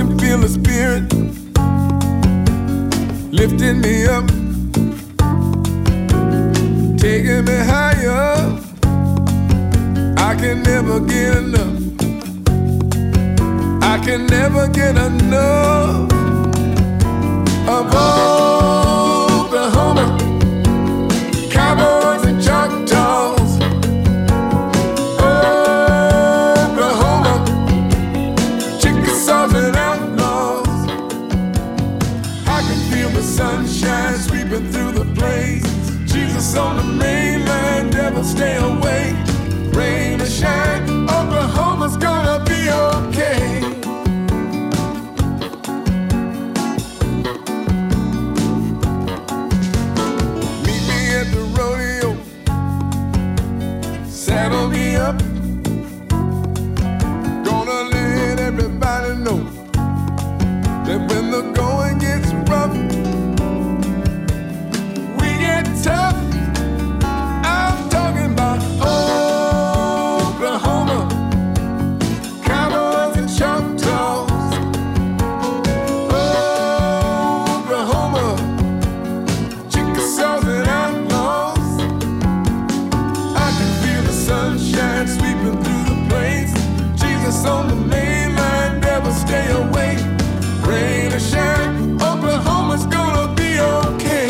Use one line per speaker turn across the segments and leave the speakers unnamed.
can feel the Spirit lifting me up, taking me higher. I can never get enough. I can never get enough of Oklahoma, cowboys and Choctaws. Oklahoma, Chickasaws and outlaws. I can feel the sunshine sweeping through the plains. Jesus on the mainland, never stay away. Rain or shine, Oklahoma's gonna be okay. Meet me at the rodeo, saddle me up. Gonna let everybody know that when the going gets rough, we get tough. I'm talking about Oklahoma, cowboys and Choctaws. Oklahoma, Chickasaws and outlaws. I can feel the sunshine sweeping through the plains. Jesus on the mainland, never stay away. Rain or shine, Oklahoma's gonna be okay.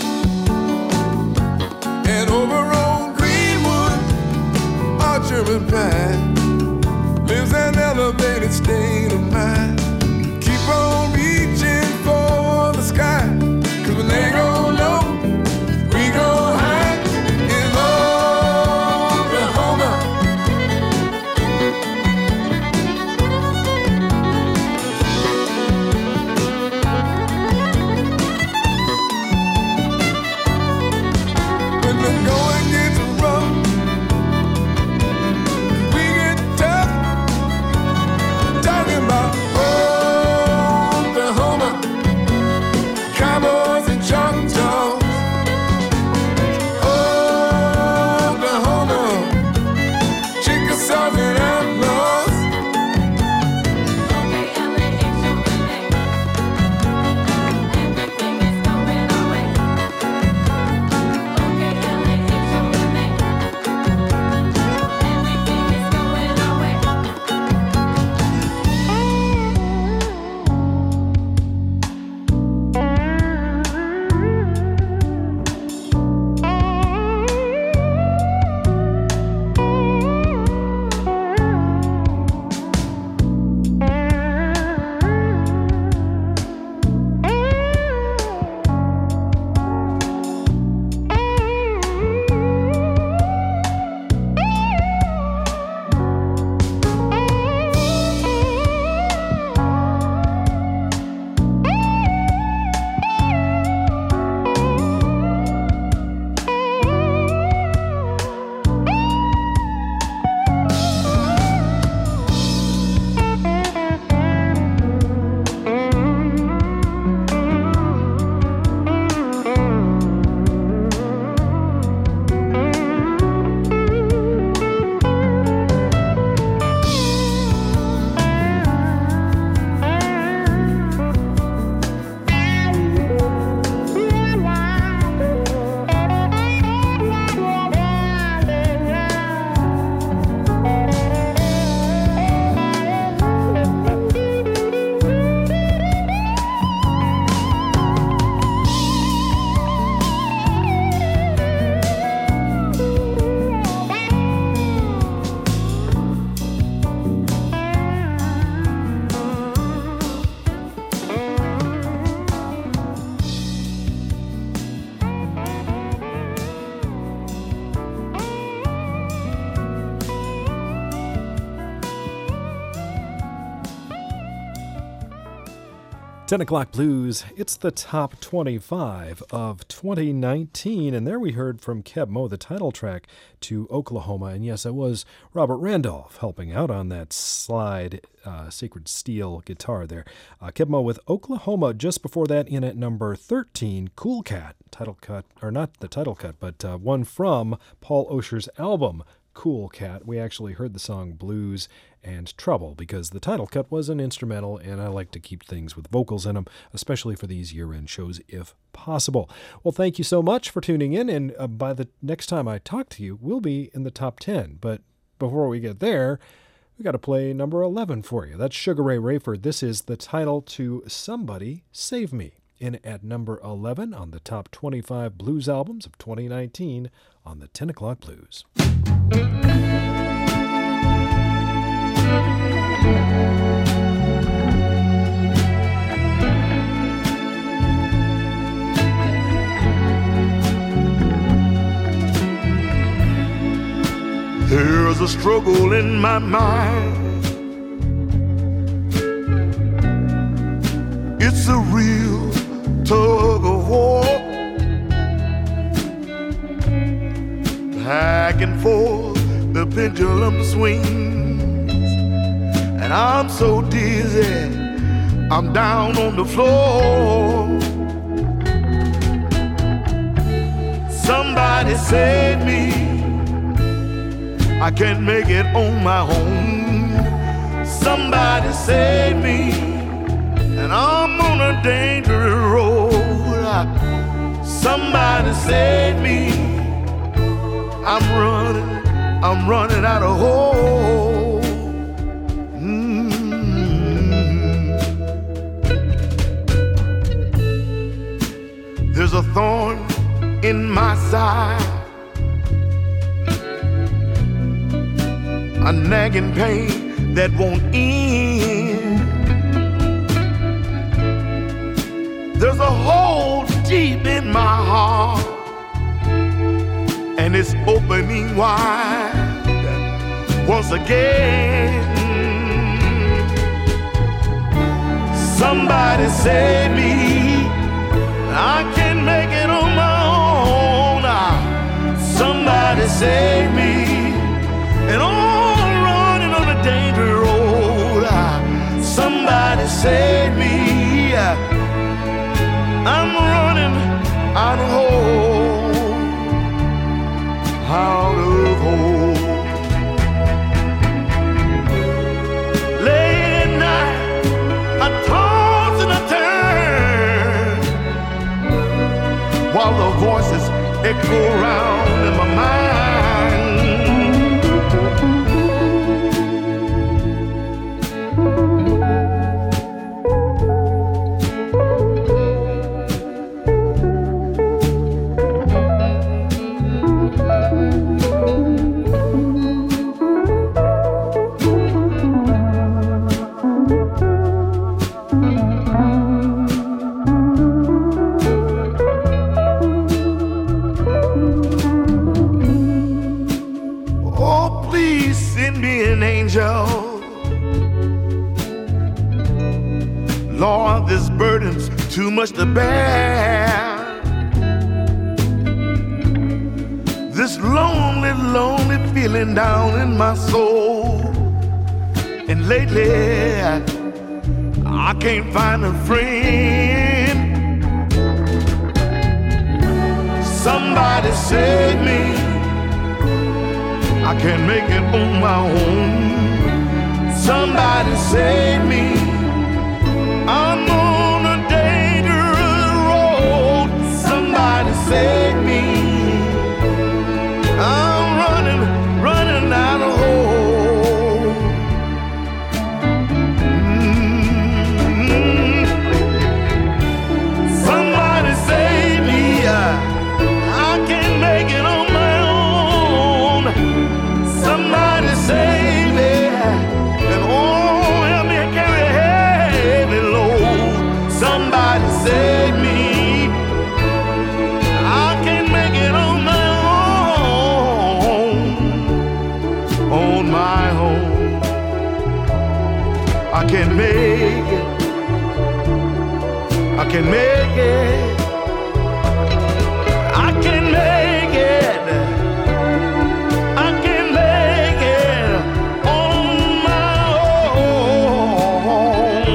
And over on Greenwood, Archer and Pine, lives an elevated state of mind. Keep on reaching for the sky, 'cause when they go low, we go high in Oklahoma. When the going gets rough, we get tough. Talking about Oklahoma, cowboys and Choctaws. Oklahoma, Chickasaws and outlaws.
O'Clock Blues, it's the top 25 of 2019, and there we heard from Keb Mo, the title track to Oklahoma, and yes, it was Robert Randolph helping out on that slide Sacred Steel guitar there. Keb Mo with Oklahoma. Just before that, in at number 13, Cool Cat, title cut, or not the title cut, but one from Paul Osher's album, Cool Cat. We actually heard the song Blues and Trouble because the title cut was an instrumental, and I like to keep things with vocals in them, especially for these year-end shows if possible. Well, thank you so much for tuning in, and by the next time I talk to you, we'll be in the top 10. But before we get there, we got to play number 11 for you. That's Sugar Ray Rayford. This is the title to Somebody Save Me, in at number 11 on the top 25 blues albums of 2019 on the 10 O'Clock Blues.
There's a struggle in my mind. It's a real tug of war, back and forth the pendulum swings, and I'm so dizzy I'm down on the floor. Somebody save me, I can't make it on my own. Somebody save me, and I'm on a dangerous road. Somebody save me, I'm running out of hope. There's a thorn in my side, a nagging pain that won't end. There's a hole deep in my heart, and it's opening wide once again. Somebody save me, I can't make it on my own. Somebody save me, and I'm running on a dangerous road. Somebody save me, I'm running out of hope, out of hope. Late at night, I toss and I turn, while the voices echo around in my mind. Lord, this burden's too much to bear. This lonely, lonely feeling down in my soul. And lately, I can't find a friend. Somebody save me, I can't make it on my own. Somebody save me, I'm on a dangerous road. Somebody save me, I'm running out of hope. Somebody save me, I can't make it on my own. Somebody save me, and oh, help me carry a heavy load. Somebody save me, I can't make it on my own. I can't make it, I can't make it, I can't make it, I can't make it on my own.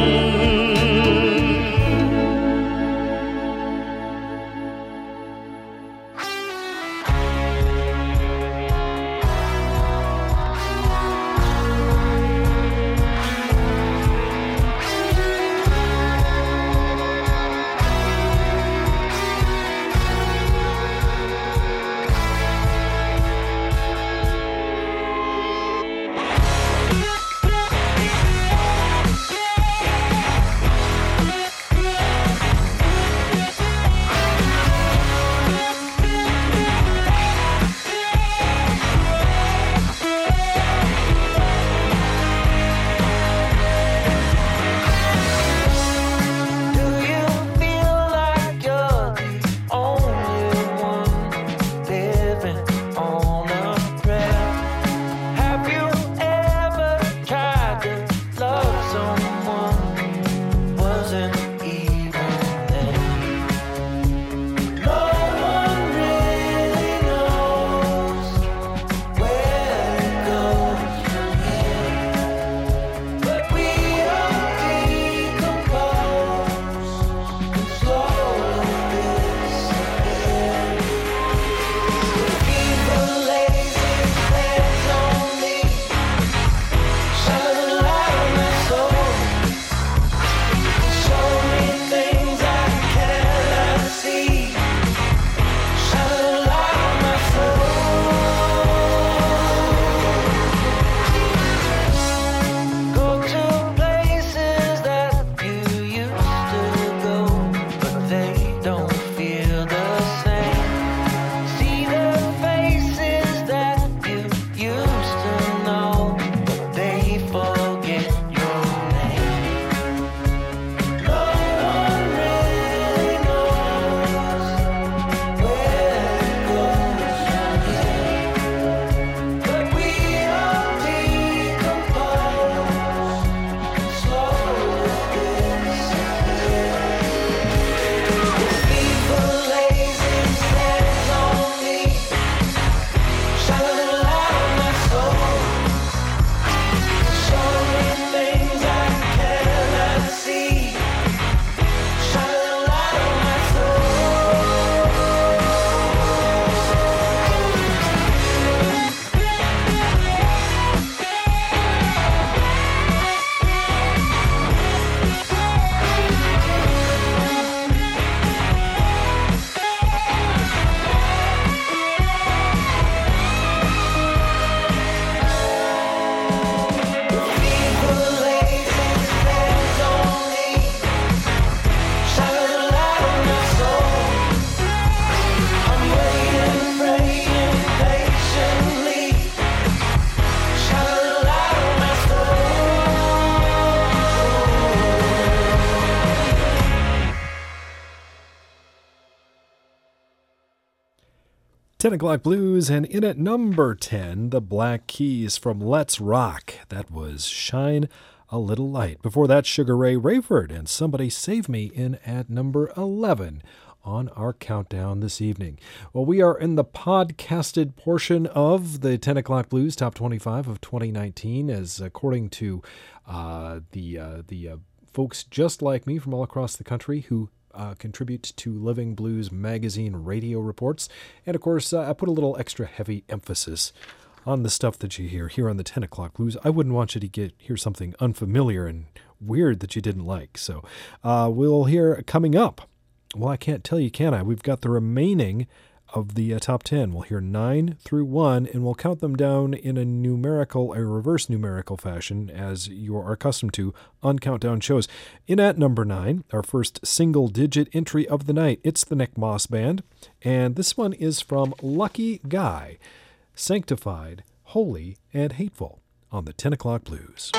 10 o'clock blues, and in at number 10, the Black Keys from Let's Rock. That was Shine a Little Light. Before that, Sugar Ray Rayford and Somebody Save Me in at number 11 on our countdown this evening. Well, we are in the podcasted portion of the 10 o'clock blues top 25 of 2019, as according to the folks just like me from all across the country who contribute to Living Blues magazine radio reports. And of course, I put a little extra heavy emphasis on the stuff that you hear here on the 10 o'clock blues. I wouldn't want you to hear something unfamiliar and weird that you didn't like. So we'll hear coming up. Well, I can't tell you, can I? We've got the remaining of the top 10. We'll hear 9 through 1, and we'll count them down in a reverse numerical fashion, as you are accustomed to on countdown shows. In at number 9, our first single-digit entry of the night, it's the Nick Moss Band, and this one is from Lucky Guy, Sanctified, Holy, and Hateful on the 10 o'clock blues.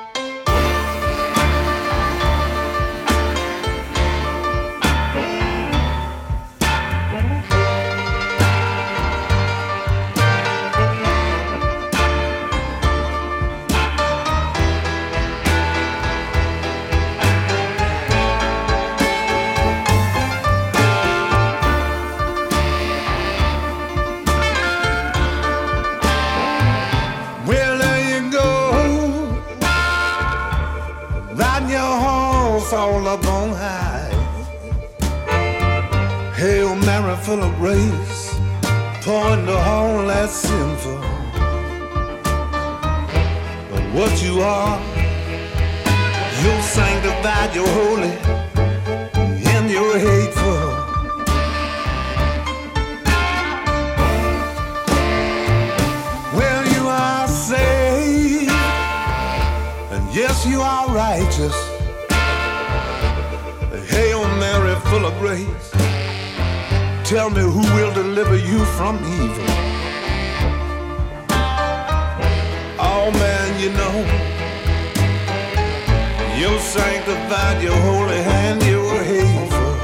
All up on high, Hail Mary full of grace, pouring the whole that's sinful. But what you are, you're sanctified, you're holy, and you're hateful. Well, you are saved, and yes, you are righteous. Hail Mary, full of grace, tell me who will deliver you from evil. Oh man, you know, you're sanctified, you're holy, and you're hateful.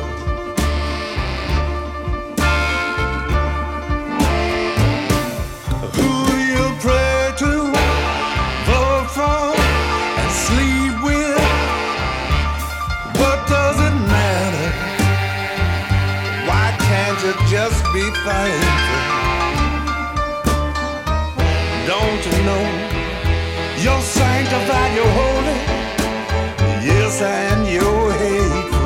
Who you pray to, vote for, and sleep with, what does it matter? Why can't you just be thankful? Don't you know you're sanctified, you're holy, yes, and you're hateful.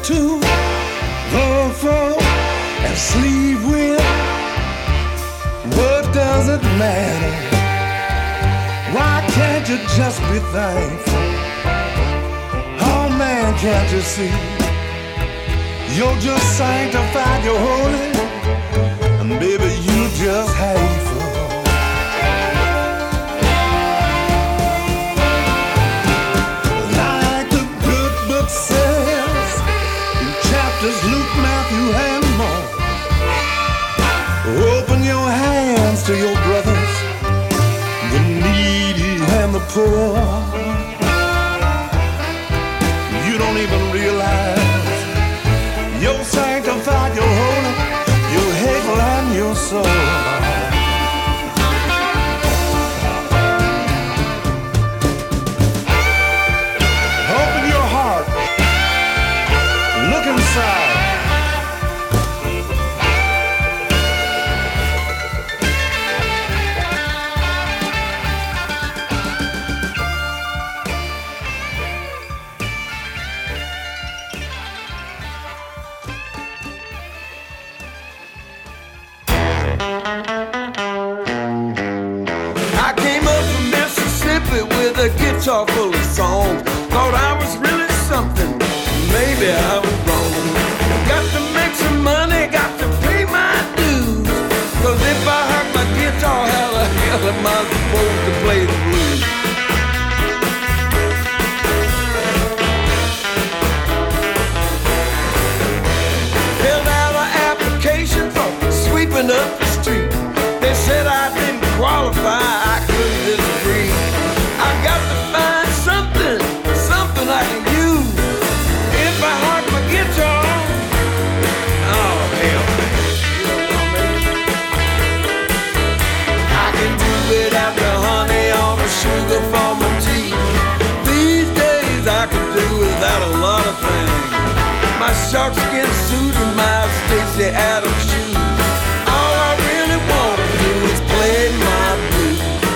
to love for and sleep with. What does it matter? Why can't you just be thankful? Oh man, can't you see? You're just sanctified, you're holy, and baby, you just hateful. Like the good book says in chapters Luke, Matthew, and more, open your hands to your brothers, the needy and the poor. You don't even realize you're sanctified, you're holy, you're hateful, and you're so. Open your heart, look inside.
With a guitar full of songs, thought I was really something, maybe I was wrong. Got to make some money, got to pay my dues, 'cause if I hurt my guitar, how the hell am I supposed to play the blues? Filled out an application for sweeping up the street. They said I didn't qualify, I couldn't disagree. I got to find something I can use. If I hurt my guitar, oh hell, you know what I mean? I can do without the honey or the sugar for my tea. These days I can do without a lot of things. My sharkskin suit and my Stacey Adams shoes. All I really want to do is play my blues.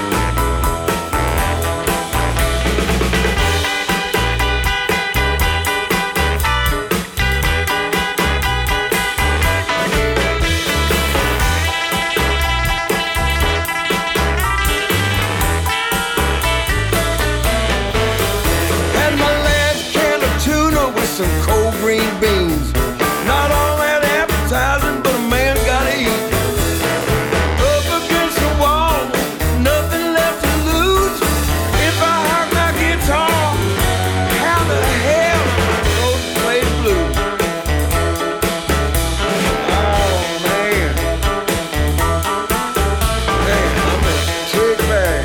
Some cold green beans. Not all that appetizing, but a man gotta eat. Up against the wall, nothing left to lose. If I hurt my guitar, how the hell am I supposed to play the blues? Oh man. Hey, I'm a trick bag.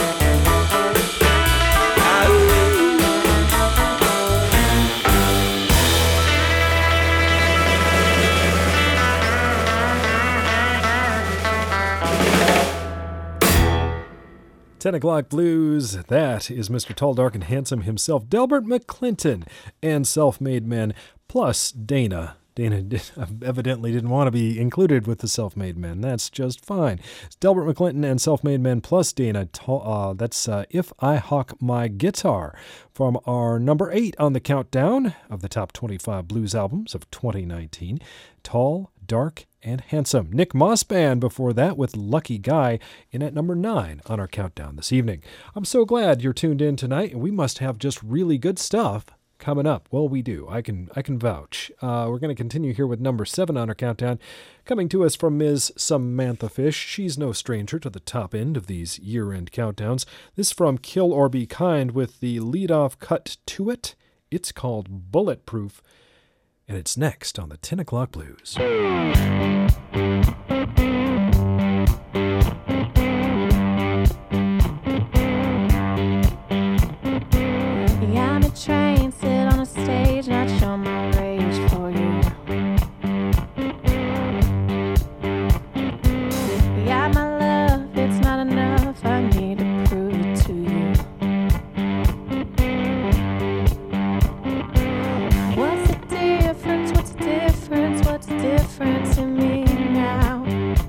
Ten O'Clock Blues, that is Mr. Tall, Dark, and Handsome himself, Delbert McClinton, and Self-Made Men, plus Dana. Dana evidently didn't want to be included with the Self-Made Men. That's just fine. It's Delbert McClinton and Self-Made Men plus Dana. That's If I Hawk My Guitar from our number 8 on the countdown of the top 25 blues albums of 2019. Tall, Dark, and Handsome. Nick Moss Band before that with Lucky Guy in at number 9 on our countdown this evening. I'm so glad you're tuned in tonight, and we must have just really good stuff coming up. Well, we do. I can vouch. We're going to continue here with number 7 on our countdown, coming to us from Ms. Samantha Fish. She's no stranger to the top end of these year-end countdowns. This from Kill or Be Kind with the lead-off cut to it. It's called Bulletproof, and it's next on the 10 O'Clock Blues.
Train, sit on a stage, not show my rage for you. Yeah, my love, it's not enough, I need to prove it to you. What's the difference, what's the difference, what's the difference in me now?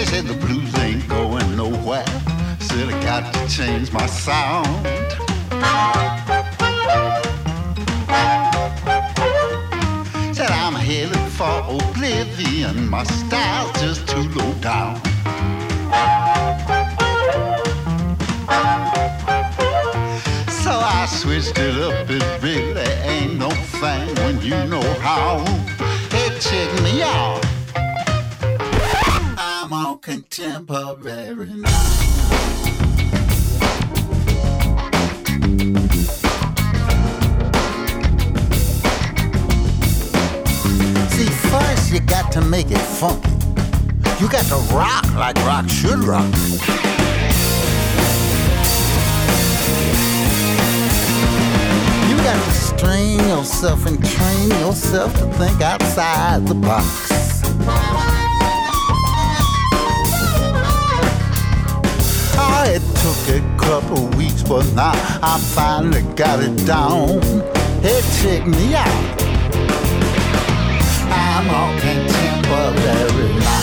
Said the blues ain't going nowhere. Said I got to change my sound. Said I'm headed for oblivion. My style's just too low down. So I switched it up. It really ain't no thing when you know how. Hey, check me out. I'm on contemporary now. See, first you got to make it funky. You got to rock like rock should rock. You got to strain yourself and train yourself to think outside the box. Oh, it took a couple weeks, but now I finally got it down. Hey, check me out. I'm on contemporary now.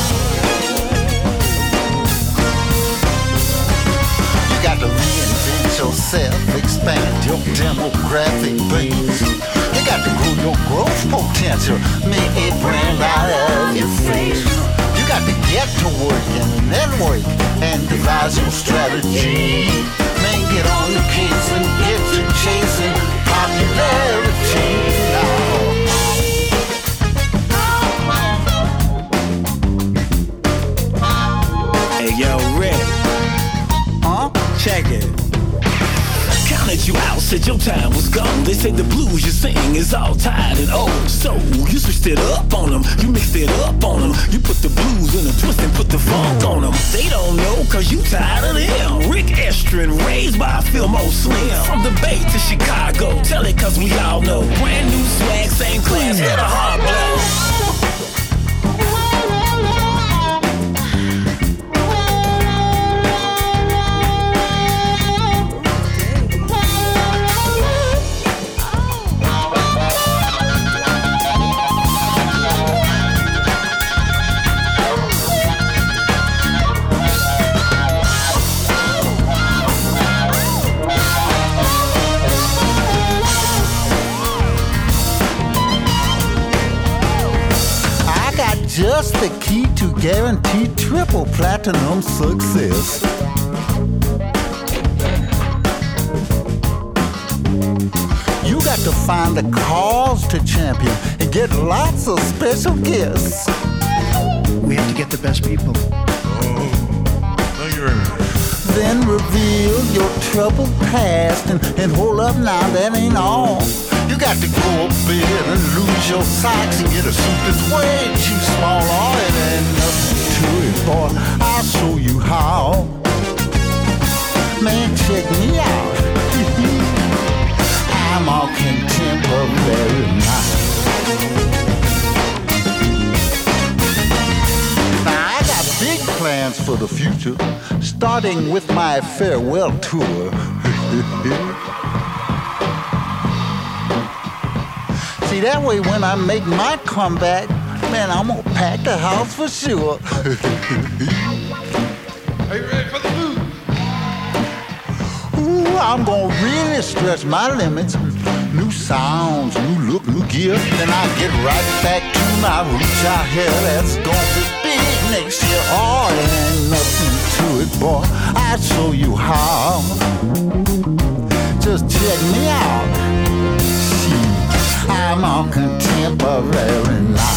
You got to reinvent yourself, expand your demographic base. You got to grow your growth potential, make a brand out of your face. You got to get to work and network and devise your strategy. Man, get on the case and get to chasing popularity now.
Hey, yo, Rick.
Huh?
Check it. Counted you out, said your time was gone. They say the blues you sing is all tired and old. So you switched it up on them, you mixed it up on them. You put the blues in a twist and put the funk on them. They don't know cause you tired of them. Rick Estrin, raised by Fillmore Slim. From the Bay to Chicago, tell it cause we all know. Brand new swag, same class, hit a hard blow.
Just the key to guaranteed triple platinum success. You got to find a cause to champion and get lots of special guests.
We have to get the best people.
Oh, thank you very much.
Then reveal your troubled past and hold up now, that ain't all. You got to go a bit and lose your socks and get a suit that's way too small. Oh, it ain't nothing to it, boy. I'll show you how. Man, check me out. I'm all contemporary now. Now, I got big plans for the future, starting with my farewell tour. See, that way when I make my comeback, man, I'm gonna pack the house for sure.
Are you ready for the blues?
Ooh, I'm gonna really stretch my limits. New sounds, new look, new gear. Then I'll get right back to my roots out here. That's gonna be big next year. Oh, there ain't nothing to it, boy. I'll show you how. Just check me out. I'm on contemporary now.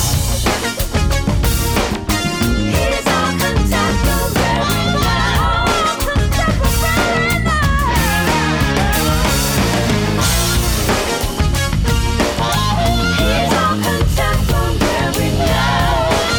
He's on contemporary now. Contemporary now. He's on contemporary now.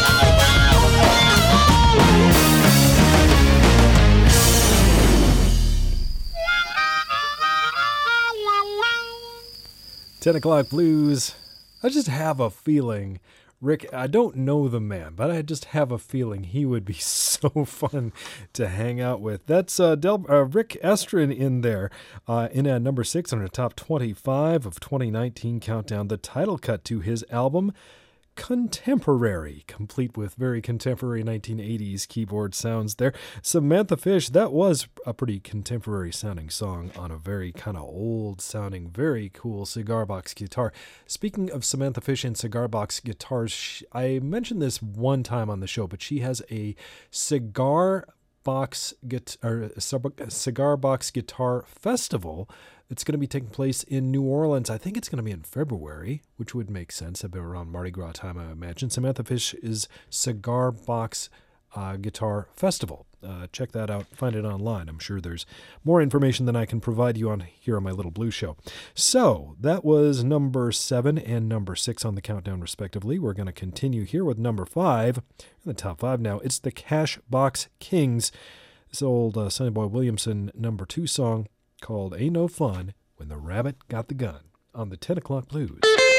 La, la, la.
10 o'clock blues. I just have a feeling, Rick, I don't know the man, but I just have a feeling he would be so fun to hang out with. That's Rick Estrin in there, in at number 6 on the top 25 of 2019 countdown, the title cut to his album, contemporary, complete with very contemporary 1980s keyboard sounds there. Samantha Fish, that was a pretty contemporary sounding song on a very kind of old sounding, very cool cigar box guitar. Speaking of Samantha Fish and cigar box guitars, I mentioned this one time on the show, but she has a cigar box guitar festival. It's going to be taking place in New Orleans. I think it's going to be in February, which would make sense. About around Mardi Gras time, I imagine. Samantha Fish is Cigar Box Guitar Festival. Check that out. Find it online. I'm sure there's more information than I can provide you on here on my Little Blue Show. So that was number 7 and number 6 on the countdown, respectively. We're going to continue here with number 5. In the top 5 now, it's the Cash Box Kings. This old Sonny Boy Williamson number 2 song called Ain't No Fun When the Rabbit Got the Gun on the 10 O'Clock Blues.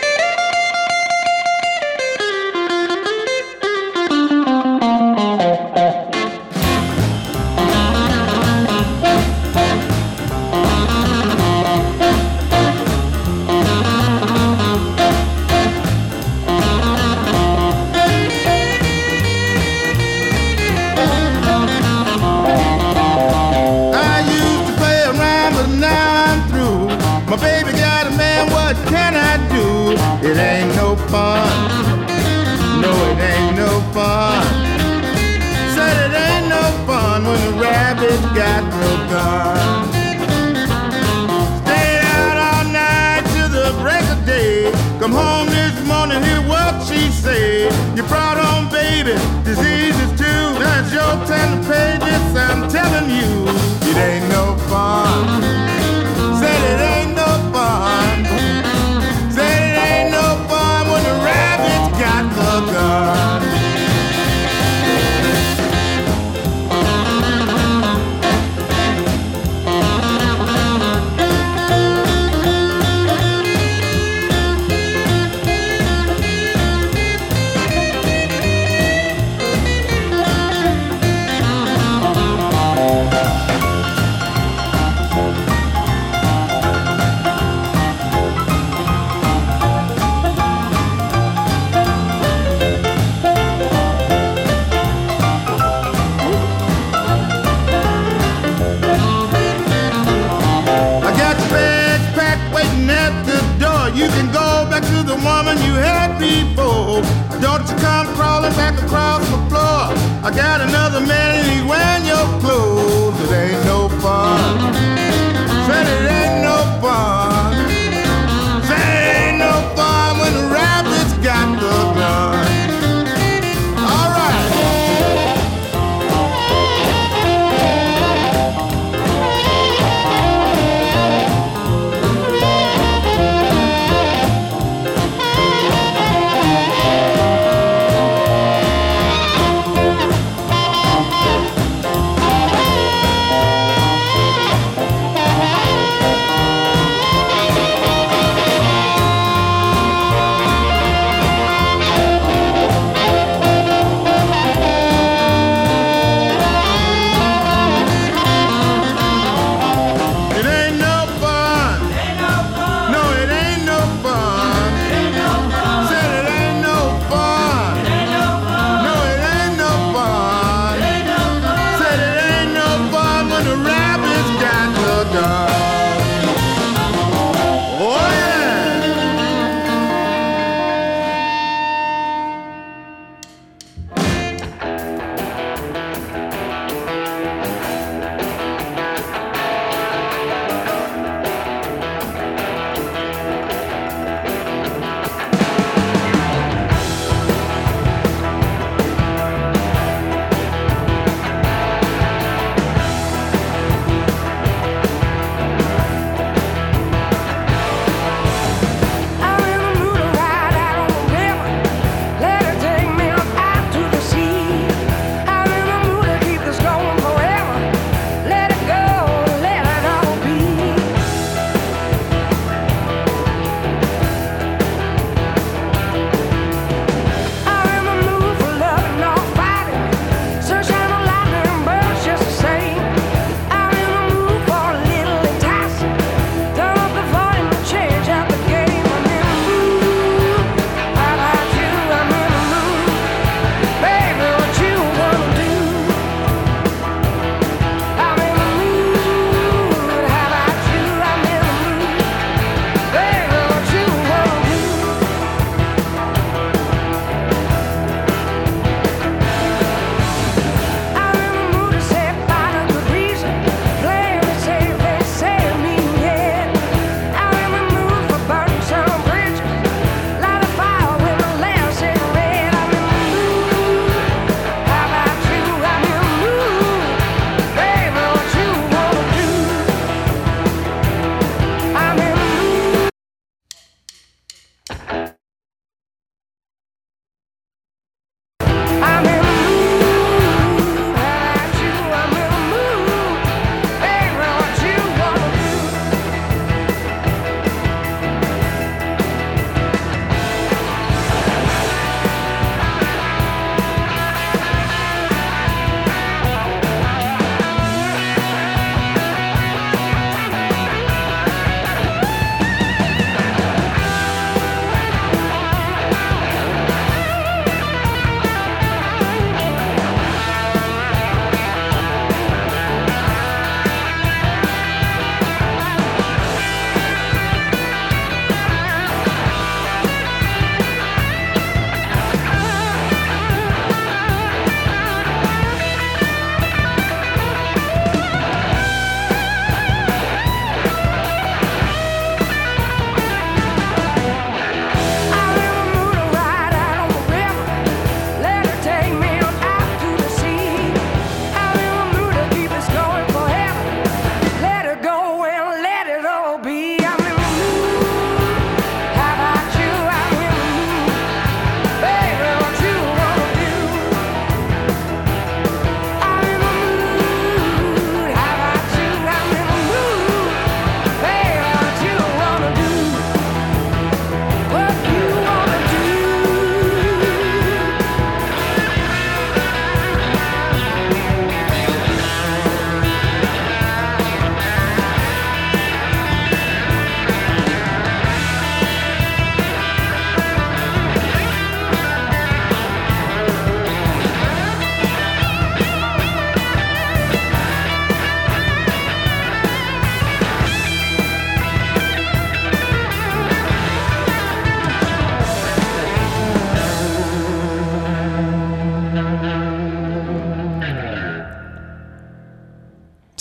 My baby got a man, what can I do? It ain't no fun. No, it ain't no fun. Said it ain't no fun when the rabbit got no gun. Stayed out all night till the break of day. Come home this morning, hear what she say. You brought home baby diseases too. That's your 10 pages, I'm telling you. It ain't no fun. Said it ain't no fun. Said it ain't no fun when the rabbit's got the gun. You can go back to the woman you had before. Don't you come crawling back across the floor. I got another man and he's wearing your clothes. It ain't no fun. Said it ain't no fun. Said it ain't no fun when the rabbit's got the gun. All right.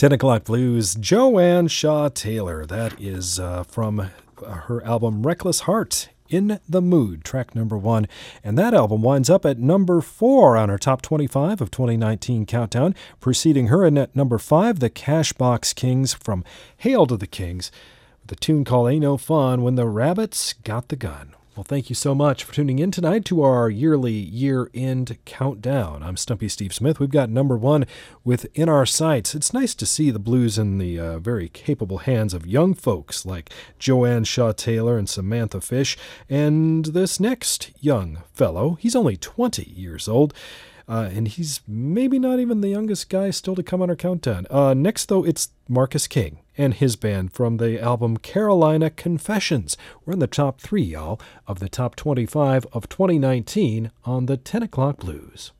10 O'Clock Blues, Joanne Shaw Taylor. That is from her album Reckless Heart, In the Mood, track number 1. And that album winds up at number 4 on our top 25 of 2019 countdown. Preceding her in at number 5, the Cashbox Kings from Hail to the Kings, with a tune called Ain't No Fun When the Rabbits Got the Gun. Well, thank you so much for tuning in tonight to our yearly year-end countdown. I'm Stumpy Steve Smith. We've got number 1 with In Our Sights. It's nice to see the blues in the very capable hands of young folks like Joanne Shaw Taylor and Samantha Fish. And this next young fellow, he's only 20 years old. And he's maybe not even the youngest guy still to come on our countdown. Next, though, it's Marcus King and his band from the album Carolina Confessions. We're in the top 3, y'all, of the top 25 of 2019 on the 10 O'Clock Blues.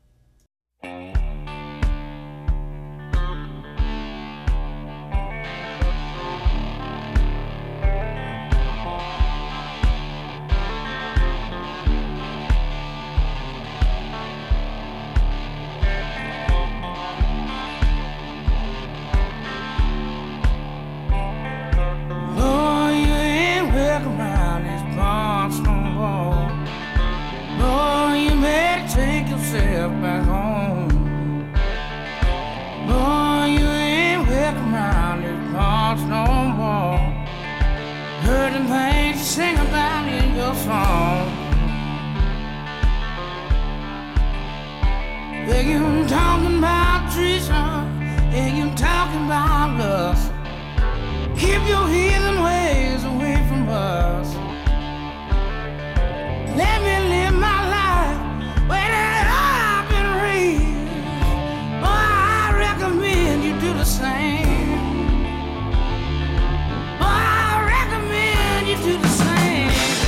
Back home. No, you ain't welcome around these parts no more. Heard them things you sing about in your song. Yeah, you talking about treason, yeah, you talking about lust. Keep your heathen ways away from us. Let me live my life where the same. Oh, I recommend you do the same.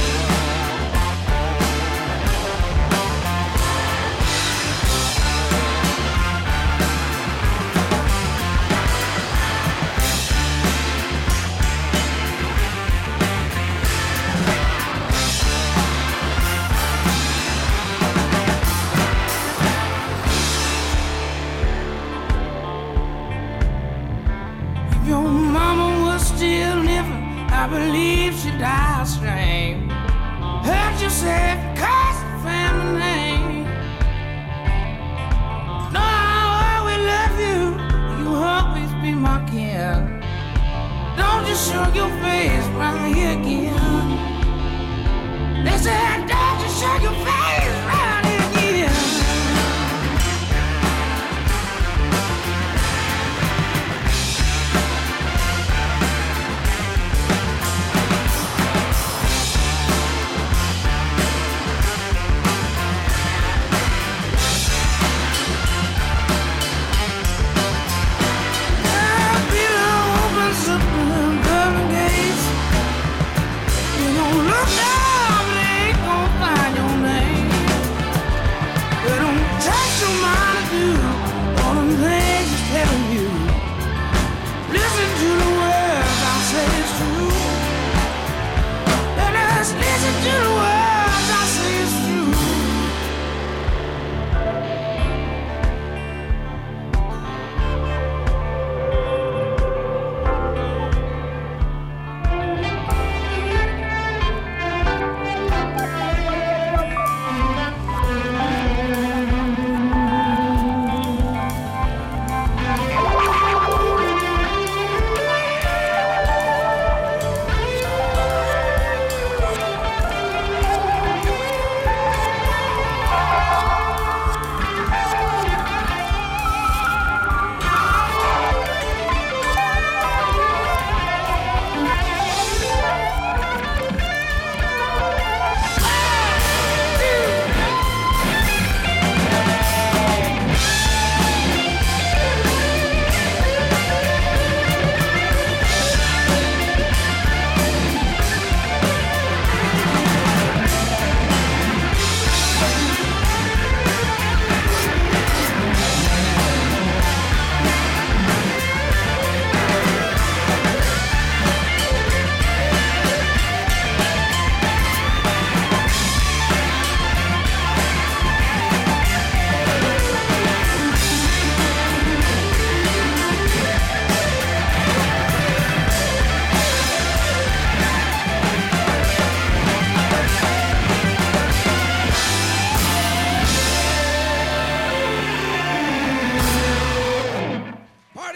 I believe she died strange. Heard you say, curse the family name. No, I always love you. You always be my kin. Don't just show your face right here again. They said, don't just show your face right here again.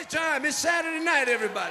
time. It's Saturday night, everybody.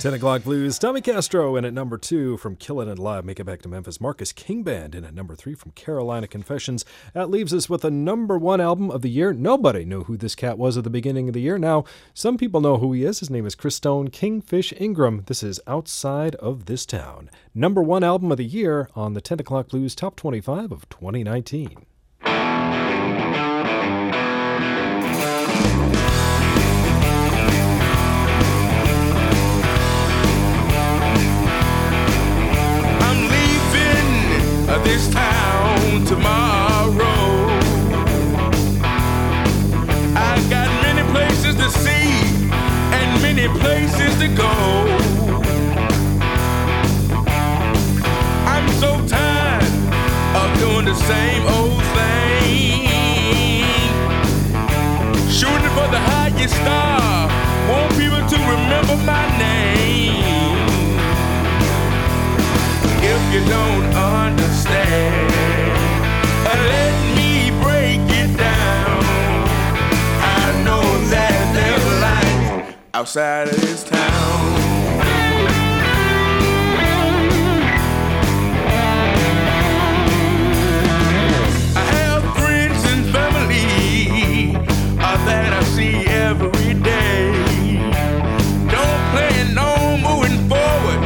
10 o'clock blues, Tommy Castro in at number 2 from Killin' It Live. Make it back to Memphis. Marcus King Band in at number 3 from Carolina Confessions. That leaves us with the number 1 album of the year. Nobody knew who this cat was at the beginning of the year. Now, some people know who he is. His name is Chris Stone Kingfish Ingram. This is Outside of This Town. Number 1 album of the year on the 10 o'clock blues Top 25 of 2019.
This town tomorrow. I got many places to see and many places to go. I'm so tired of doing the same old thing. Shooting for the highest star, want people to remember my name. If you don't understand, let me break it down. I know that there's life outside of this town. I have friends and family that I see every day. Don't plan on moving forward,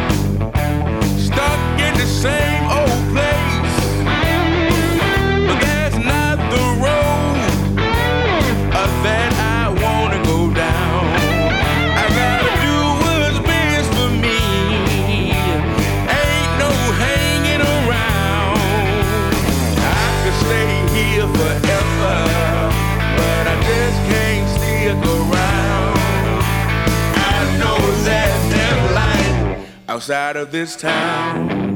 same old place, but that's not the road that I wanna go down. I gotta do what's best for me, ain't no hanging around. I could stay here forever, but I just can't stick around. I know that there's life outside of this town.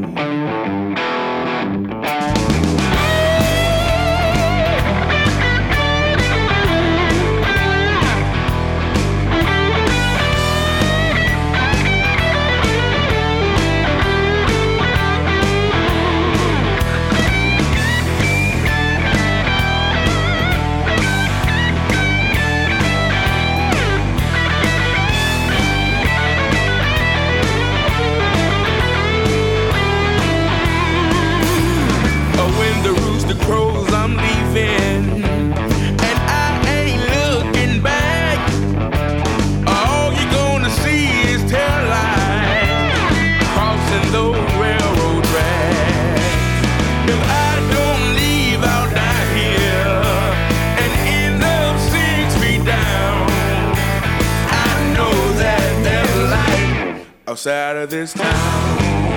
Crows, I'm leaving, and I ain't looking back. All you're gonna see is tail lights crossing those railroad tracks. If I don't leave, I'll die here and end up 6 feet down. I know that there's light outside of this town.